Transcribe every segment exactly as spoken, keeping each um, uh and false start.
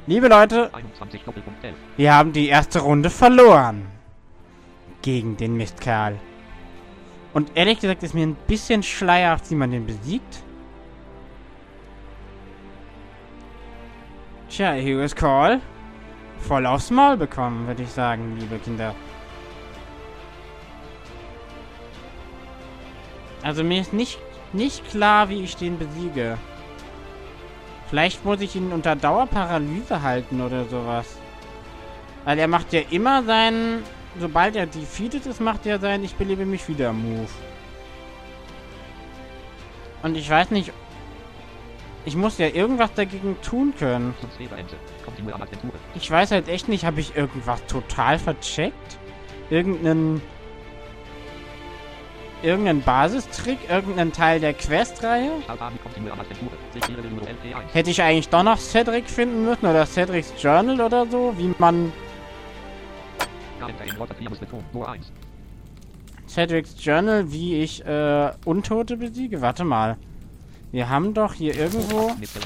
Liebe Leute, wir haben die erste Runde verloren. Gegen den Mistkerl. Und ehrlich gesagt ist mir ein bisschen schleierhaft, wie man den besiegt. Tja, Heroes Call. Voll aufs Maul bekommen, würde ich sagen, liebe Kinder. Also mir ist nicht, nicht klar, wie ich den besiege. Vielleicht muss ich ihn unter Dauerparalyse halten oder sowas. Weil er macht ja immer seinen... Sobald er defeated ist, macht er seinen Ich belebe mich wieder Move. Und ich weiß nicht... Ich muss ja irgendwas dagegen tun können. Ich weiß halt echt nicht, habe ich irgendwas total vercheckt? Irgendeinen... Irgendeinen Basistrick? Irgendeinen Teil der Questreihe? Hätte ich eigentlich doch noch Cedric finden müssen? Oder Cedrics Journal oder so? Wie man... Cedrics Journal, wie ich äh, Untote besiege? Warte mal. Wir haben doch hier irgendwo...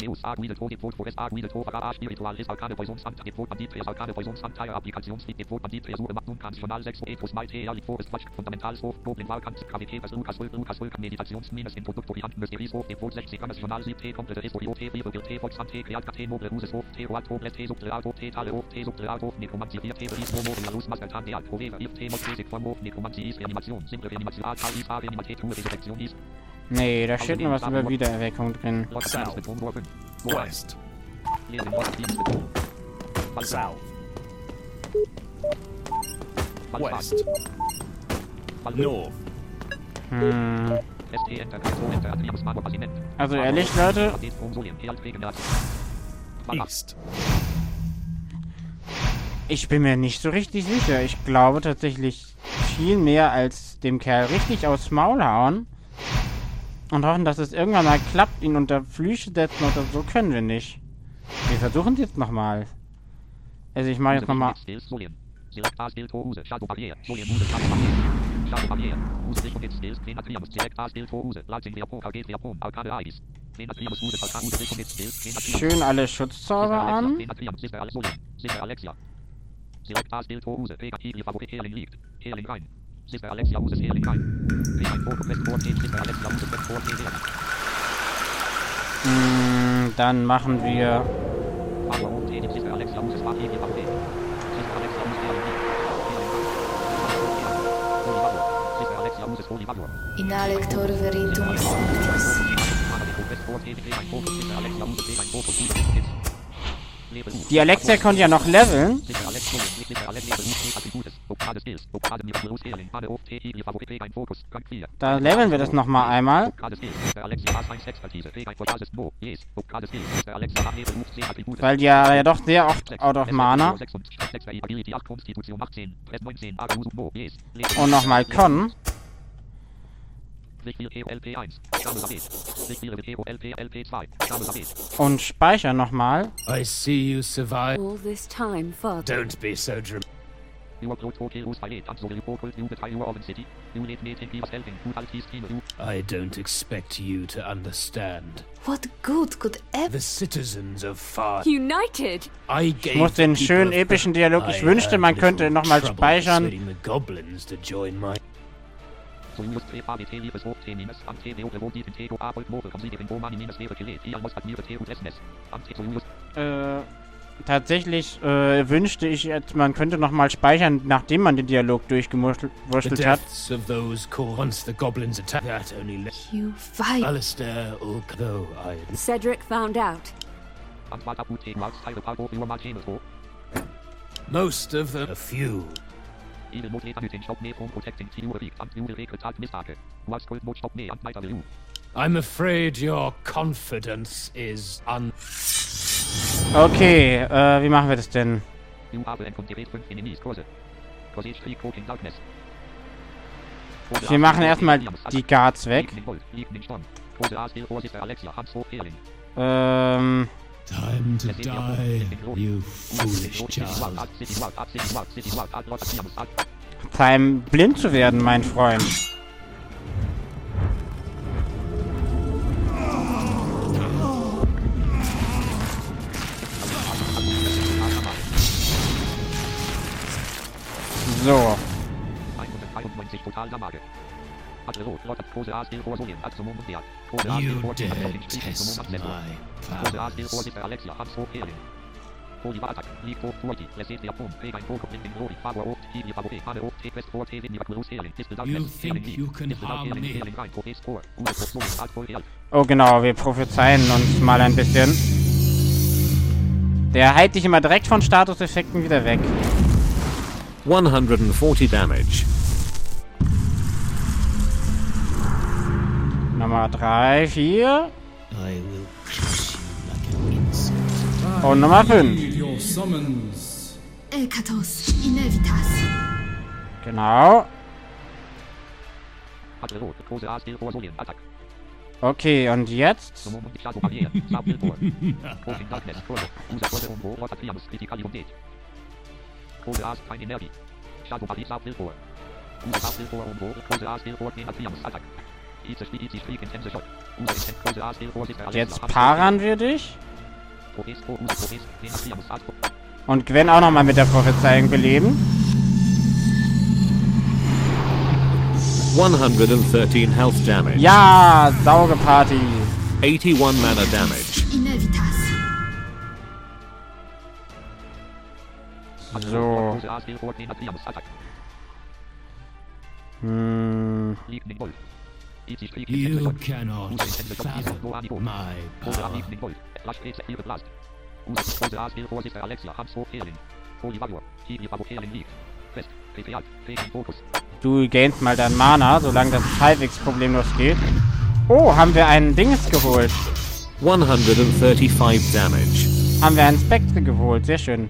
Nee, da steht nur was über Wiedererweckung drin. South. West. South. West. North. Hm. Also ehrlich, Leute. East. Ich bin mir nicht so richtig sicher. Ich glaube tatsächlich viel mehr als dem Kerl richtig aufs Maul hauen. Und hoffen, dass es irgendwann mal klappt, ihn unter Flüche setzen oder so können wir nicht. Wir versuchen es jetzt nochmal. Also ich mache jetzt nochmal... Schön alle Schutzzauber an. Mm, dann machen wir... Inhalector veritum sanctus. Die Alexia konnte ja noch leveln. Da leveln wir das nochmal einmal. Weil die ja, ja doch sehr oft out of Mana. Und nochmal Con. Und speicher nochmal. I see you survive. All this time, Father. Don't be so dramatic. I don't expect you to understand. What good could ever... The citizens of Far... United! I Ich gave muss den the people schönen of- epischen Dialog. Ich I wünschte, had man könnte little nochmal trouble speichern. persuading the goblins to join my... Äh, tatsächlich äh, wünschte ich jetzt, man könnte nochmal speichern, nachdem man den Dialog The durchgewurschtelt hat. deaths of those called once the goblins attack that only let You fight. Alistair or though I Cedric found out. most of them a few. I'm afraid your confidence is un... Okay, äh, wie machen wir das denn? Wir machen erstmal die Guards weg. Ähm... Time to die, you foolish child. Time blind zu werden, mein Freund. You detest my power. You think you can harm me? Oh genau, wir prophezeien uns mal ein bisschen. Der heilt dich immer direkt von Statuseffekten wieder weg. one hundred forty damage. Nummer drei, vier. I will crush you like an insect. Und Nummer fünf. Your summons. Ekatos inevitas. Genau. Okay, und jetzt? Jetzt paaren wir dich. Und Gwen auch nochmal mit der Prophezeiung beleben. one hundred thirteen health damage. Ja, Saugeparty. eighty-one mana damage. Inevitas. So. Hm. You cannot fathom my power. Du gainst mal dein Mana, solange das halbwegs problemlos geht. Oh, haben wir einen Dings geholt. one hundred thirty-five damage. Haben wir einen Spectre geholt. Sehr schön.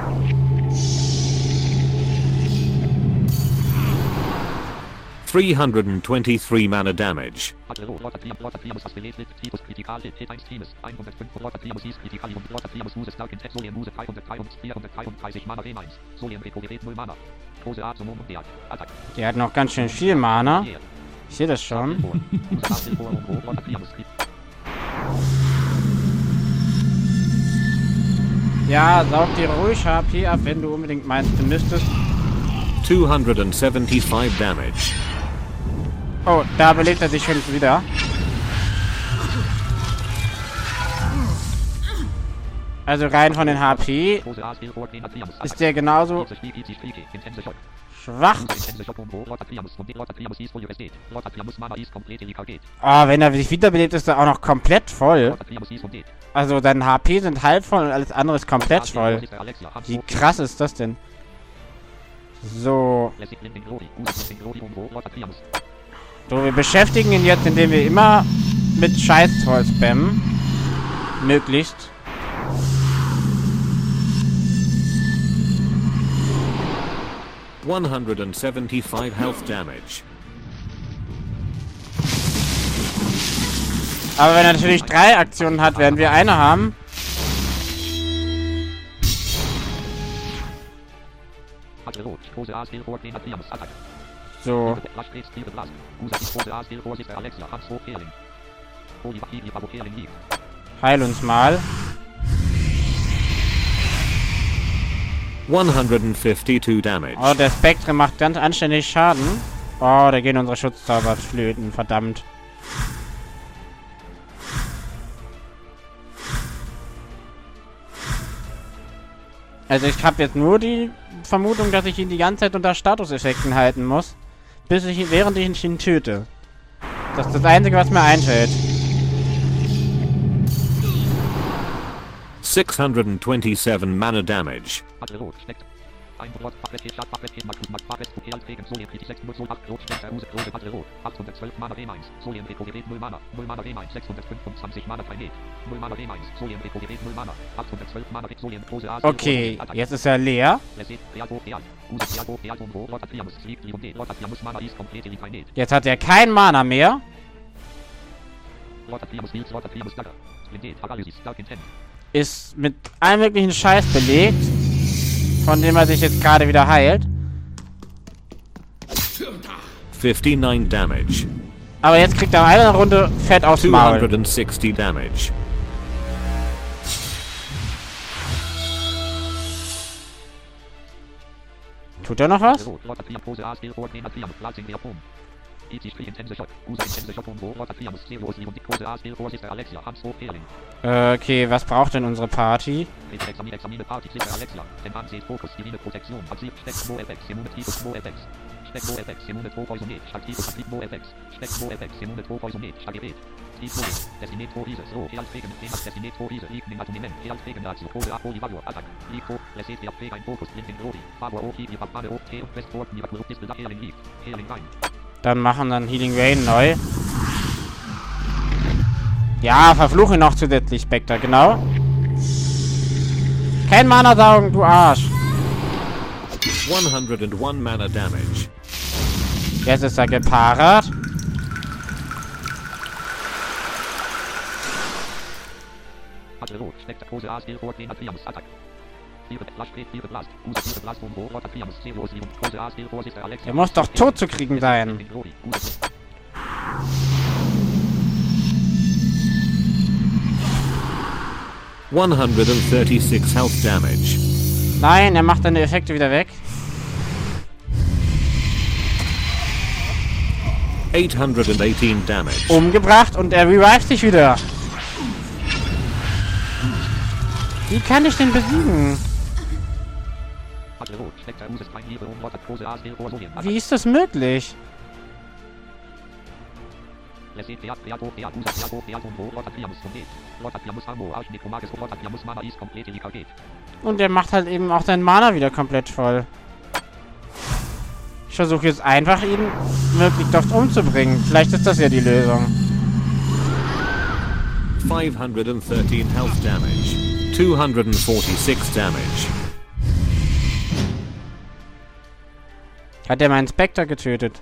three hundred twenty-three mana damage. Der hat noch ganz schön viel Mana. Ich sehe das schon. Ja, saug dir ruhig H P ab, wenn du unbedingt meinst, du müsstest. two hundred seventy-five damage. Oh, da belebt er sich schon wieder. Also rein von den H P ist der genauso schwach. Oh, wenn er sich wiederbelebt, ist er auch noch komplett voll. Also deine H P sind halb voll und alles andere ist komplett voll. Wie krass ist das denn? So. So, wir beschäftigen ihn jetzt, indem wir immer mit Scheißtroll spammen. Möglichst. one hundred seventy-five health damage. Aber wenn er natürlich drei Aktionen hat, werden wir eine haben. So. Heil uns mal. one hundred fifty-two damage. Oh, der Spectre macht ganz anständig Schaden. Oh, da gehen unsere Schutzzauber flöten, verdammt. Also ich habe jetzt nur die Vermutung, dass ich ihn die ganze Zeit unter Statuseffekten halten muss, bis ich, während ich ihn töte. Das ist das Einzige, was mir einfällt. six hundred twenty-seven mana damage. Okay, jetzt ist er leer. Jetzt hat er kein Mana mehr. Ist mit allem möglichen Scheiß belegt, von dem er sich jetzt gerade wieder heilt. fifty-nine damage. Aber jetzt kriegt er eine Runde Fett aufs two Maul. hundred sixty damage. Tut er noch was? Äh, okay, was braucht denn unsere Party? Dann machen dann Healing Rain neu. Ja, verfluche noch zusätzlich Spectre, genau. Kein Mana saugen, du Arsch. one hundred one mana damage. Jetzt ist er gepaart. Er muss doch tot zu kriegen sein. one hundred thirty-six health damage. Nein, er macht seine Effekte wieder weg. eight hundred eighteen damage. Umgebracht und er revived sich wieder. Wie kann ich den besiegen? Wie ist das möglich? Und er macht halt eben auch seinen Mana wieder komplett voll. Ich versuche jetzt einfach, ihn möglichst oft umzubringen. Vielleicht ist das ja die Lösung. five hundred thirteen health damage. two hundred forty-six damage. Hat er meinen Spectre getötet?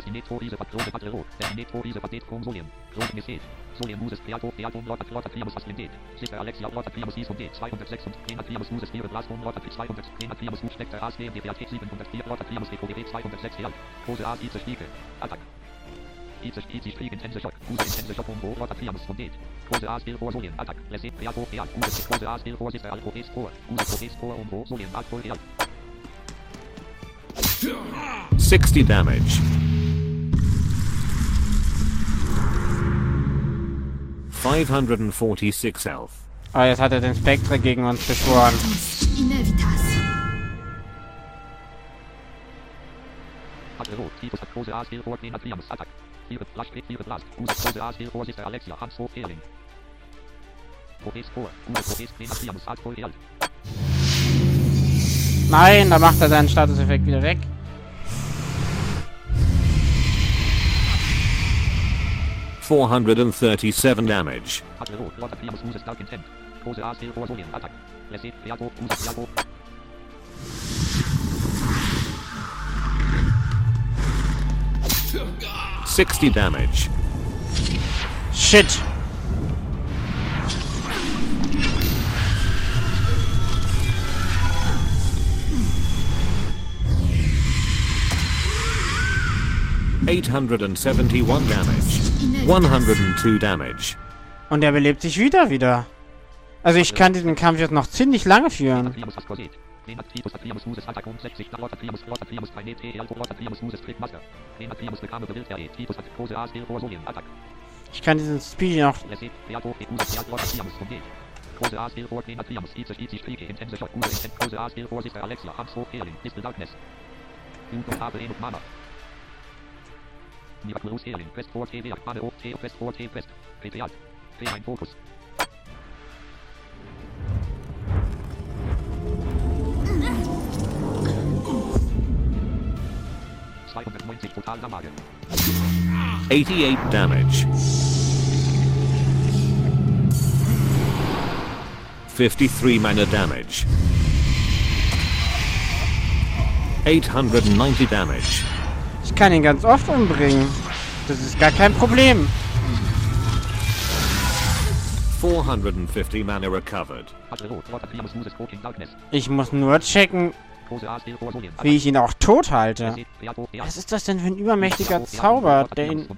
sixty damage. five hundred forty-six health. Oh, jetzt hat er den Spectre gegen uns beschworen. Innevitas. Nein, da macht er seinen Statuseffekt wieder weg. four hundred thirty-seven damage. sixty damage. Shit. eight hundred seventy-one damage. one hundred two damage. Und er belebt sich wieder wieder. Also ich kann diesen Kampf jetzt noch ziemlich lange führen. Ich kann diesen Speed noch... eighty-eight damage. fifty-three mana damage. eight hundred ninety damage. Ich kann ihn ganz oft umbringen. Das ist gar kein Problem. four hundred fifty mana recovered. Ich muss nur checken, wie ich ihn auch tot halte. Was ist das denn für ein übermächtiger Zauber, der ihn...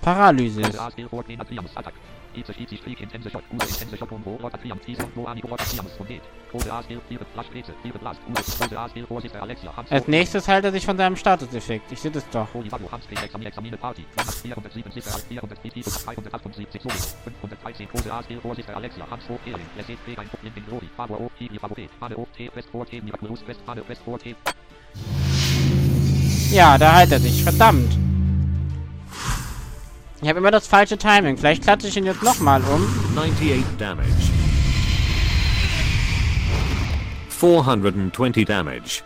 Paralysis. Als nächstes hält er sich von seinem Statuseffekt. Ich sehe das doch. Ja, da heilt er sich. Verdammt. Ich habe immer das falsche Timing. Vielleicht klatsche ich ihn jetzt nochmal um. ninety-eight damage. four hundred twenty damage.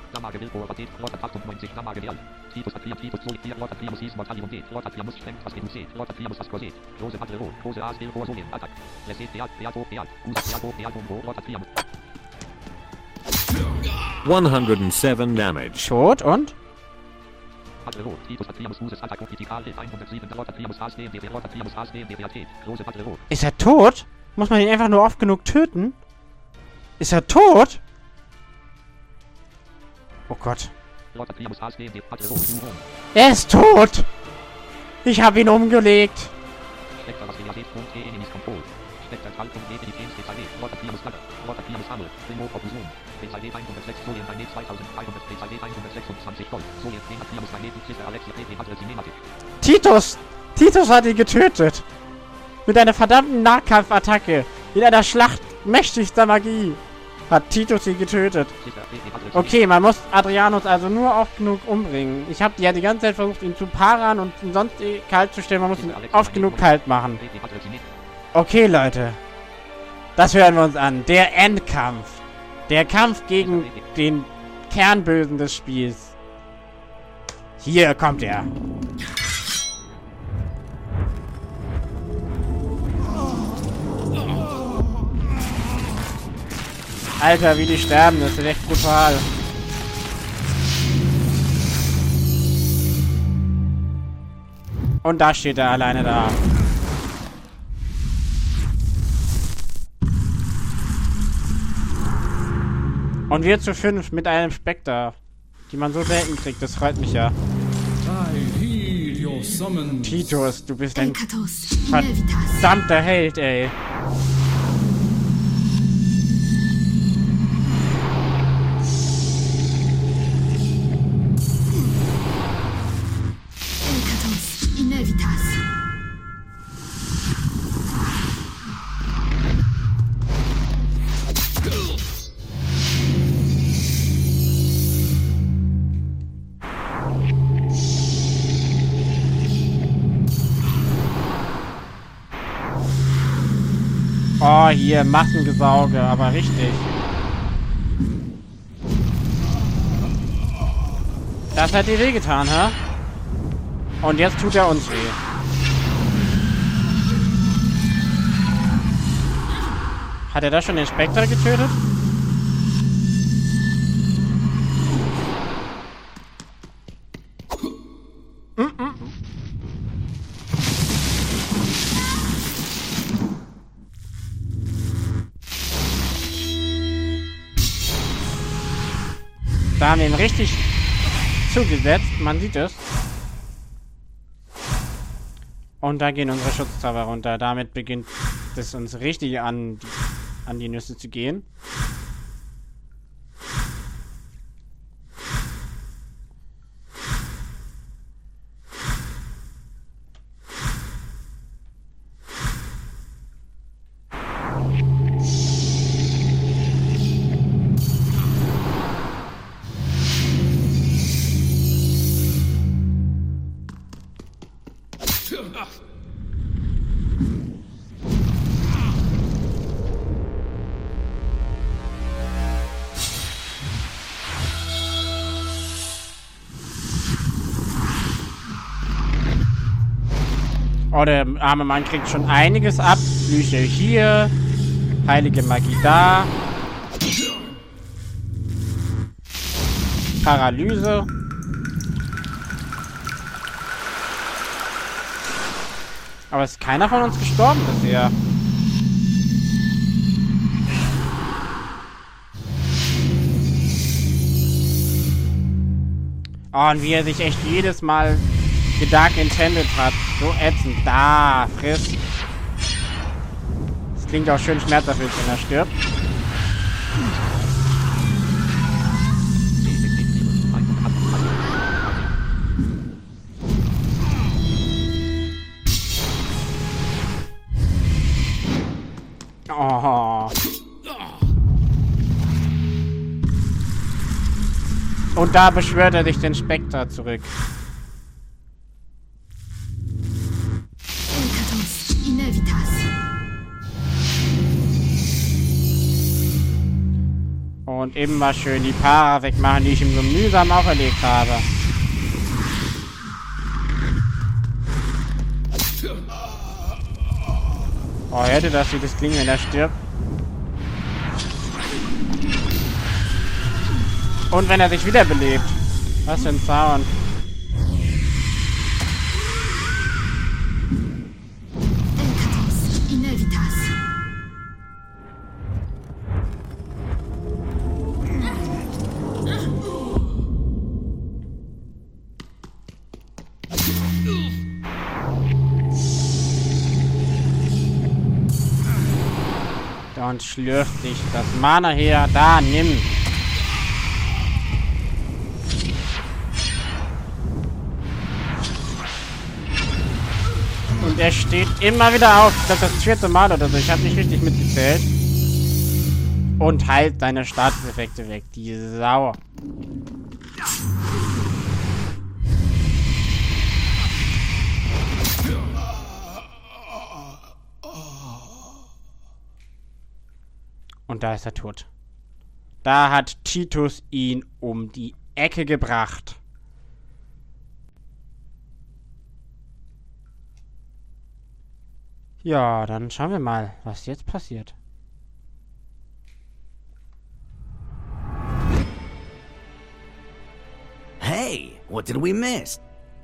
one hundred seven damage. Tot und? Ist er tot? Muss man ihn einfach nur oft genug töten? Ist er tot? Oh Gott. Er ist tot! Ich habe ihn umgelegt. Titus! Titus hat ihn getötet! Mit einer verdammten Nahkampfattacke! In einer Schlacht mächtigster Magie! Hat Titus ihn getötet. Okay, man muss Adrianus also nur oft genug umbringen. Ich habe ja die ganze Zeit versucht, ihn zu paran und ihn sonst kalt zu stellen. Man muss ihn oft genug kalt machen. Okay, Leute. Das hören wir uns an. Der Endkampf. Der Kampf gegen den Kernbösen des Spiels. Hier kommt er. Alter, wie die sterben, das ist echt brutal. Und da steht er alleine da. Und wir zu fünf mit einem Spectre, die man so selten kriegt, das freut mich ja. I heed your summons. Titus, du bist ein Ekatos, Inevitas. verdammter Held, ey. Ekatos, Inevitas. Oh, hier, Massengesauge, aber richtig. Das hat dir wehgetan, hä? Und jetzt tut er uns weh. Hat er da schon den Spectre getötet? Mm-mm. Da haben wir ihn richtig zugesetzt, man sieht es. Und da gehen unsere Schutzzauber runter. Damit beginnt es uns richtig an, an die Nüsse zu gehen. Oh, der arme Mann kriegt schon einiges ab. Flüche hier. Heilige Magie da. Paralyse. Aber ist keiner von uns gestorben bisher. Oh, und wie er sich echt jedes Mal gedacht intended hat. So ätzend. Da, friss. Das klingt auch schön schmerzerfüllt, wenn er stirbt. Oh. Und da beschwört er sich den Spectre zurück. Decadence inevitatis. Und eben mal schön die Para wegmachen, die ich ihm so mühsam auferlegt habe. Oh, hätte das, wie das klingt, wenn er stirbt. Und wenn er sich wiederbelebt. Was für ein Sound. Decadence inevitatis. Und schlürft sich das Mana her. Da, nimm. Und er steht immer wieder auf. Das ist das vierte Mal oder so. Ich habe nicht richtig mitgezählt. Und heilt seine Statuseffekte weg. Die Sau. Und da ist er tot. Da hat Titus ihn um die Ecke gebracht. Ja, dann schauen wir mal, was jetzt passiert. Hey, what did we miss?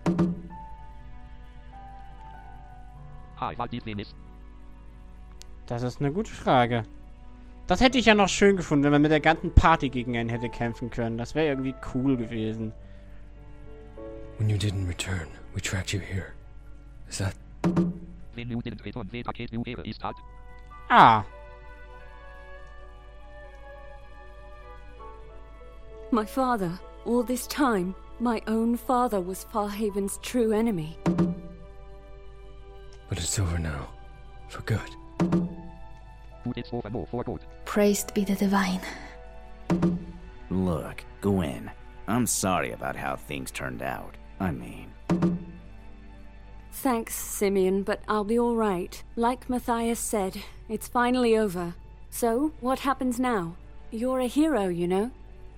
Das ist eine gute Frage. Das hätte ich ja noch schön gefunden, wenn man mit der ganzen Party gegen ihn hätte kämpfen können. Das wäre irgendwie cool gewesen. When you didn't return, we tracked you here. Is that... Ah. My father, all this time, my own father was Farhaven's true enemy. But it's over now. For good. Praised be the divine. Look, Gwen, I'm sorry about how things turned out. I mean... Thanks, Simeon, but I'll be all right. Like Matthias said, it's finally over. So, what happens now? You're a hero, you know?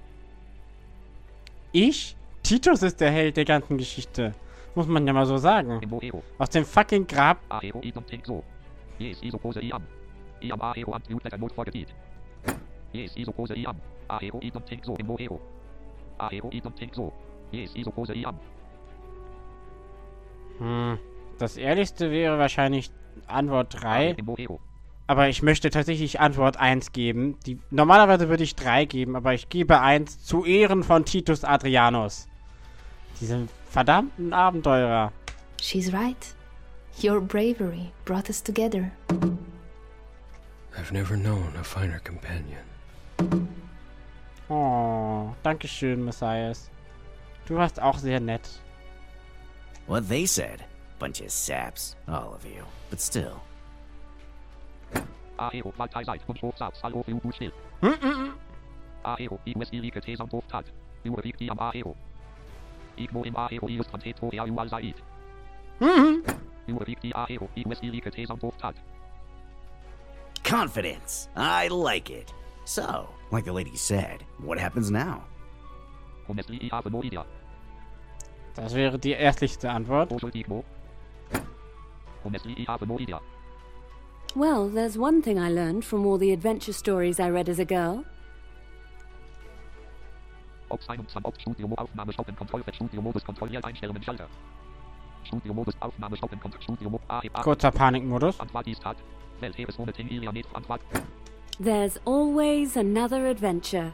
Ich? Titus ist der Held der ganzen Geschichte. Muss man ja mal so sagen. Aus dem fucking Grab... Hm, das ehrlichste wäre wahrscheinlich Antwort drei. Aber ich möchte tatsächlich Antwort eins geben. Die, normalerweise würde ich drei geben, aber ich gebe eins zu Ehren von Titus Adrianus. Diesen verdammten Abenteurer. She's right. Your bravery brought us together. I've never known a finer companion. Oh, danke schön, Messias. Du warst auch sehr nett. What they said. Bunch of saps, all of you. But still. Confidence. I like it. So, like the lady said, what happens now? Das wäre die ehrlichste Antwort. Well, there's one thing I learned from all the adventure stories I read as a girl. Kurzer Panikmodus. There's always another adventure.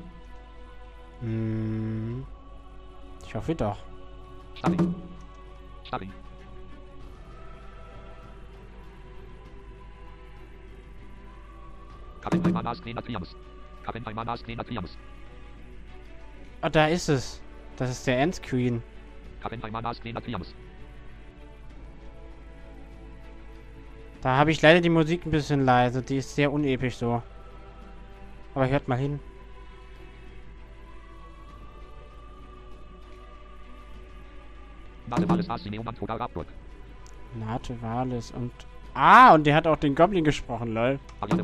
Hm. Ich hoffe doch. Oh, da ist es. Das ist der Endscreen. Da habe ich leider die Musik ein bisschen leise. Die ist sehr unepisch so. Aber hört mal hin. Nate Valis und... Ah, und der hat auch den Goblin gesprochen, lol.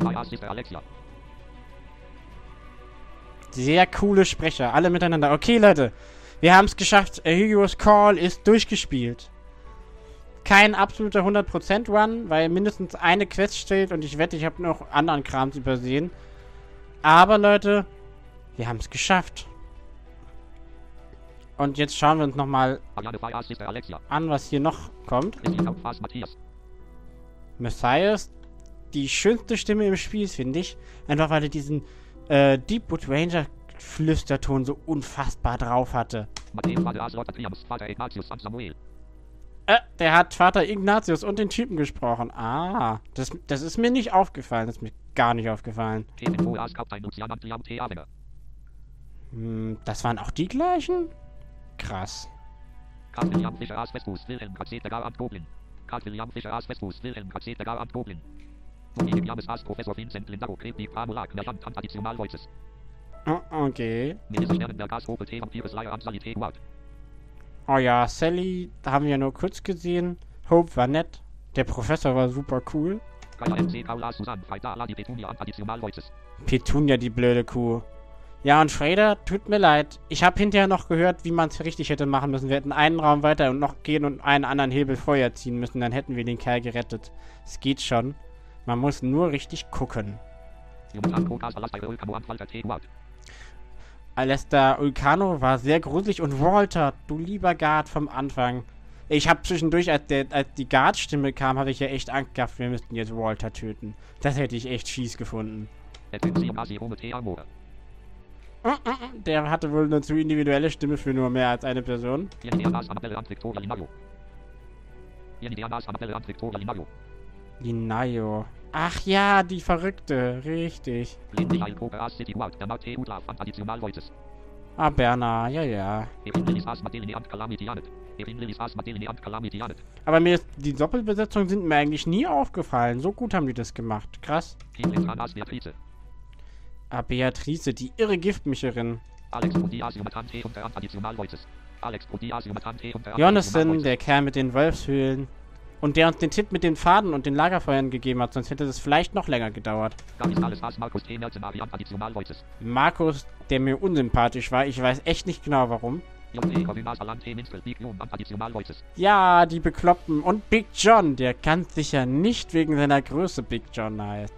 Sehr coole Sprecher, alle miteinander. Okay, Leute, wir haben es geschafft. A Hero's Call ist durchgespielt. Kein absoluter hundert Prozent Run, weil mindestens eine Quest steht und ich wette, ich habe noch anderen Krams übersehen. Aber, Leute, wir haben es geschafft. Und jetzt schauen wir uns nochmal an, was hier noch kommt. Messias, die schönste Stimme im Spiel, finde ich. Einfach weil er diesen äh, Deepwood Ranger Flüsterton so unfassbar drauf hatte. Äh, der hat Vater Ignatius und den Typen gesprochen. Ah, das, das ist mir nicht aufgefallen. Das ist mir gar nicht aufgefallen. Hm, das waren auch die gleichen? Krass. Oh, okay. Oh ja, Sally haben wir nur kurz gesehen. Hope war nett. Der Professor war super cool. Petunia, die blöde Kuh. Ja, und Freda, tut mir leid. Ich habe hinterher noch gehört, wie man es richtig hätte machen müssen. Wir hätten einen Raum weiter und noch gehen und einen anderen Hebel vorher ziehen müssen. Dann hätten wir den Kerl gerettet. Es geht schon. Man muss nur richtig gucken. Alester Ulcano war sehr gruselig und Walter, du lieber Guard vom Anfang. Ich habe zwischendurch, als, der, als die Guard-Stimme kam, habe ich ja echt Angst gehabt, wir müssten jetzt Walter töten. Das hätte ich echt fies gefunden. Der hatte wohl eine zu individuelle Stimme für nur mehr als eine Person. Linayo. Ach ja, die Verrückte. Richtig. Ah, Berna. Ja, ja. Aber mir ist, die Doppelbesetzungen sind mir eigentlich nie aufgefallen. So gut haben die das gemacht. Krass. Ah, Beatrice, die irre Giftmischerin. Jonathan, der Kerl mit den Wolfshöhlen. Und der uns den Tipp mit den Faden und den Lagerfeuern gegeben hat, sonst hätte es vielleicht noch länger gedauert. Markus, der mir unsympathisch war, ich weiß echt nicht genau warum. Ja, die Bekloppten. Und Big John, der ganz sicher nicht wegen seiner Größe Big John heißt.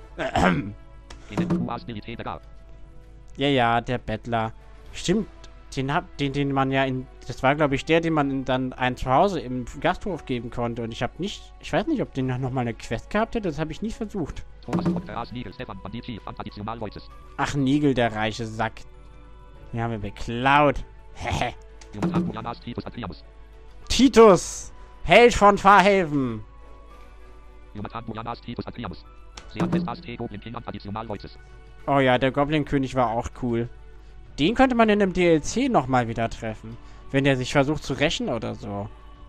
Ja, ja, der Bettler. Stimmt, den, hab, den, den man ja in... Das war, glaube ich, der, den man in dann ein Zuhause im Gasthof geben konnte. Und ich habe nicht... Ich weiß nicht, ob den noch mal eine Quest gehabt hätte. Das habe ich nie versucht. Ach, Nigel, der reiche Sack. Den haben wir beklaut. Hehe. Titus! Held von Fahrhaven! Oh ja, der Goblin-König war auch cool. Den könnte man in einem D L C nochmal wieder treffen. Wenn der sich versucht zu rächen oder so.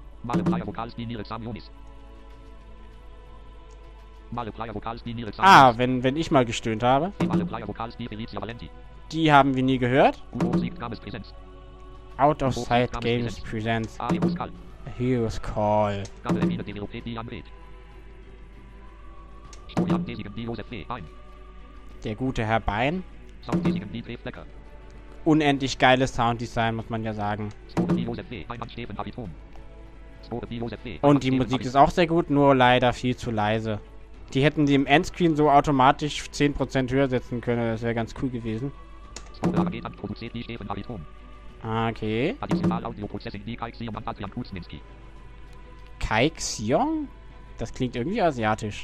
Ah, wenn, wenn ich mal gestöhnt habe. Die haben wir nie gehört. Out of Sight Games presents A Hero's Call. Der gute Herr Bein. Unendlich geiles Sounddesign, muss man ja sagen. Und die Musik ist auch sehr gut, nur leider viel zu leise. Die hätten die im Endscreen so automatisch zehn Prozent höher setzen können, das wäre ganz cool gewesen. Okay. Kai Xiong? Das klingt irgendwie asiatisch.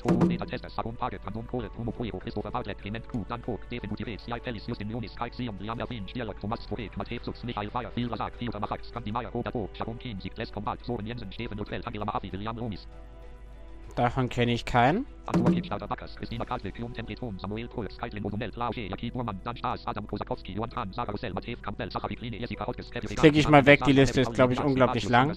Davon kenne ich keinen. Klicke ich mal weg, die Liste ist, glaube ich, unglaublich lang.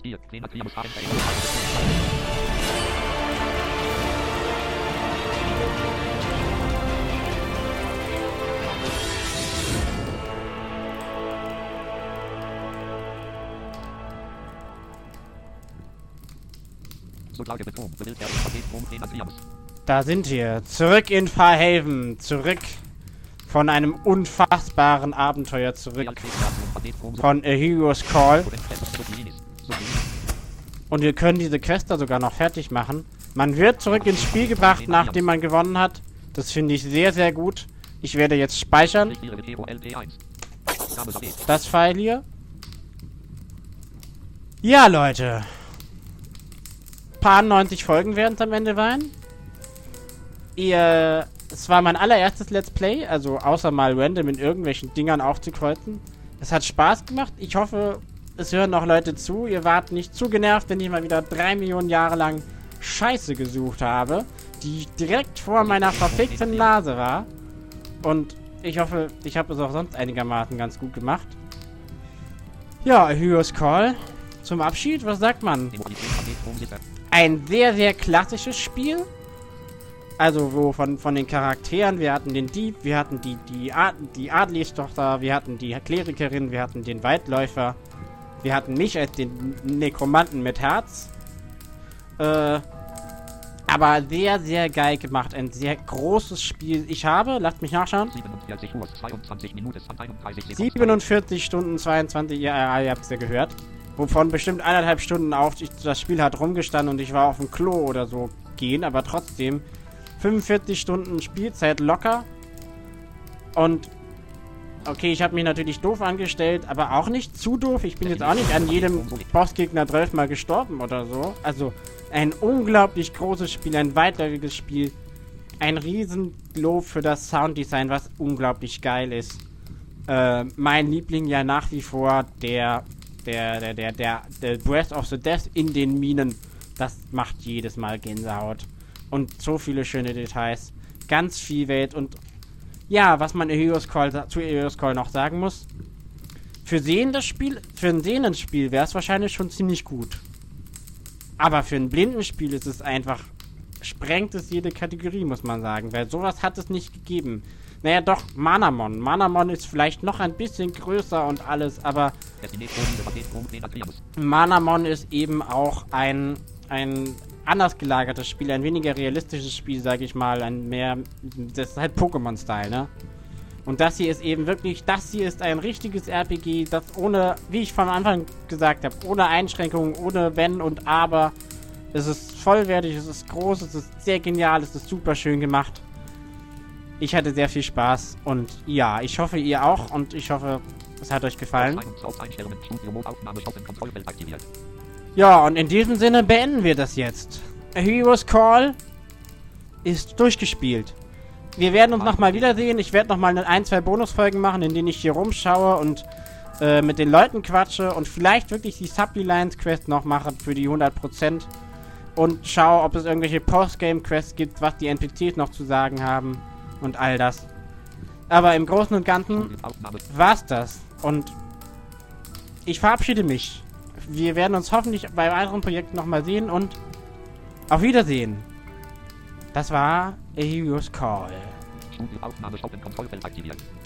Da sind wir. Zurück in Fairhaven. Zurück von einem unfassbaren Abenteuer zurück. Von A Hero's Call. Und wir können diese Quest da sogar noch fertig machen. Man wird zurück ins Spiel gebracht, nachdem man gewonnen hat. Das finde ich sehr, sehr gut. Ich werde jetzt speichern. Das File hier. Ja, Leute. Paar neunzig Folgen werden es am Ende sein. Ihr, es war mein allererstes Let's Play, also außer mal random in irgendwelchen Dingern aufzukreuzen. Es hat Spaß gemacht. Ich hoffe, es hören noch Leute zu. Ihr wart nicht zu genervt, wenn ich mal wieder drei Millionen Jahre lang Scheiße gesucht habe, die direkt vor meiner verfickten Nase war. Und ich hoffe, ich habe es auch sonst einigermaßen ganz gut gemacht. Ja, A Hero's Call. Zum Abschied, was sagt man? Ein sehr, sehr klassisches Spiel. Also, wo von, von den Charakteren, wir hatten den Dieb, wir hatten die, die, Ad, die Adlistochter, wir hatten die Klerikerin, wir hatten den Waldläufer, wir hatten mich als den Nekromanten mit Herz. Äh, aber sehr, sehr geil gemacht. Ein sehr großes Spiel. Ich habe, lasst mich nachschauen. siebenundvierzig Stunden, zweiundzwanzig, ja, ihr habt es ja gehört. Wovon bestimmt eineinhalb Stunden auf ich, das Spiel hat rumgestanden und ich war auf dem Klo oder so gehen, aber trotzdem fünfundvierzig Stunden Spielzeit locker. Und okay, ich habe mich natürlich doof angestellt, aber auch nicht zu doof. Ich bin jetzt auch nicht an jedem Bossgegner zwölf Mal gestorben oder so. Also ein unglaublich großes Spiel, ein weitläufiges Spiel. Ein Riesenlob für das Sounddesign, was unglaublich geil ist. Äh, mein Liebling ja nach wie vor der Der, der, der, der, der Breath of the Death in den Minen, das macht jedes Mal Gänsehaut. Und so viele schöne Details. Ganz viel Welt und ja, was man A Hero's Call, zu A Hero's Call noch sagen muss. Für sehendes Spiel, für ein sehendes Spiel wäre es wahrscheinlich schon ziemlich gut. Aber für ein blindes Spiel ist es einfach, sprengt es jede Kategorie, muss man sagen. Weil sowas hat es nicht gegeben. Naja, doch, Manamon. Manamon ist vielleicht noch ein bisschen größer und alles, aber Manamon ist eben auch ein, ein anders gelagertes Spiel, ein weniger realistisches Spiel, sage ich mal, ein mehr, das ist halt Pokémon-Style, ne? Und das hier ist eben wirklich, das hier ist ein richtiges R P G, das ohne, wie ich von Anfang gesagt habe, ohne Einschränkungen, ohne Wenn und Aber. Es ist vollwertig, es ist groß, es ist sehr genial, es ist super schön gemacht. Ich hatte sehr viel Spaß und ja, ich hoffe ihr auch und ich hoffe, es hat euch gefallen. Ja, und in diesem Sinne beenden wir das jetzt. A Hero's Call ist durchgespielt. Wir werden uns nochmal wiedersehen. Ich werde nochmal ein, zwei Bonusfolgen machen, in denen ich hier rumschaue und äh, mit den Leuten quatsche und vielleicht wirklich die Sublines-Quest noch mache für die hundert Prozent und schaue, ob es irgendwelche Postgame-Quests gibt, was die N P Cs noch zu sagen haben. Und all das. Aber im Großen und Ganzen war's das. Und ich verabschiede mich. Wir werden uns hoffentlich bei weiteren Projekten nochmal sehen und auf Wiedersehen. Das war A Hero's Call.